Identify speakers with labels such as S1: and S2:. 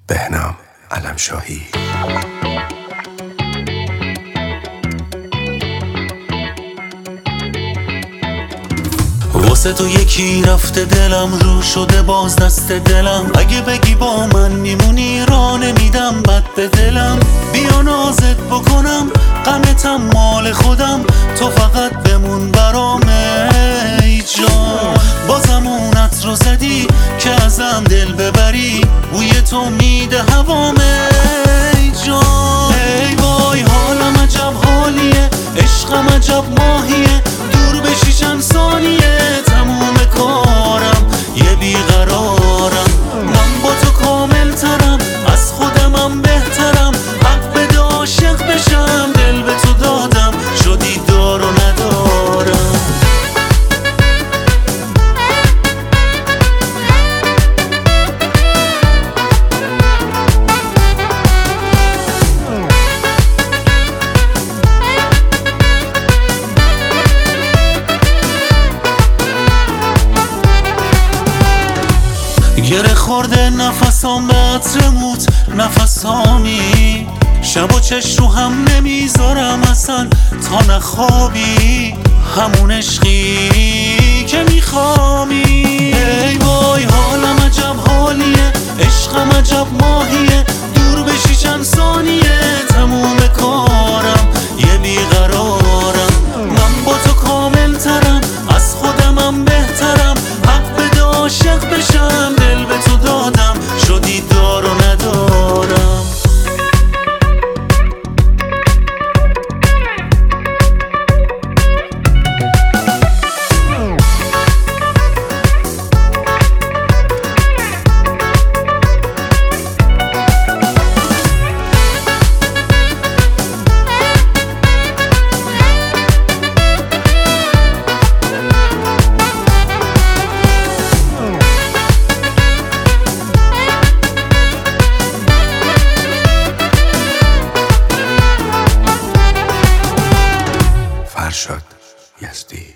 S1: بهنام علمشاهی.
S2: واسه تو یکی رفته دلم، رو شده باز دست دلم. اگه بگی با من میمونی را نمیدم بد به دلم. بیا نازت بکنم غمتم مال خودم، تو فقط بمون برام ای جان. بازم اون عطر رو زدی که ازم دل ببری، بوی تو میده هوام ای جان. ای وای حالم عجب حالیه، عشقم عجب ماهیه، دور بشی چند ثانیه تموم کارم یه بیقرارم. من با تو کامل ترم، از خودمم بهترم، حق بده عاشق بشم، دل به تو دادم شدی دار و ندارم. گره خورده نفسام به عطر موت نفسامی، شب و چش رو هم نمیذارم اصلا تا نخوابی، همون عشقی که میخوامی. ای وای حالم عجب حالیه، عشقم عجب ماهیه، دور بشی چند ثانیه تموم کارم یه بیقرارم. من با تو کامل ترم، از خودمم بهترم، حق بده عاشق بشم، دل به تو دادم شدی دار و ندارم.
S1: فرشاد یزدی.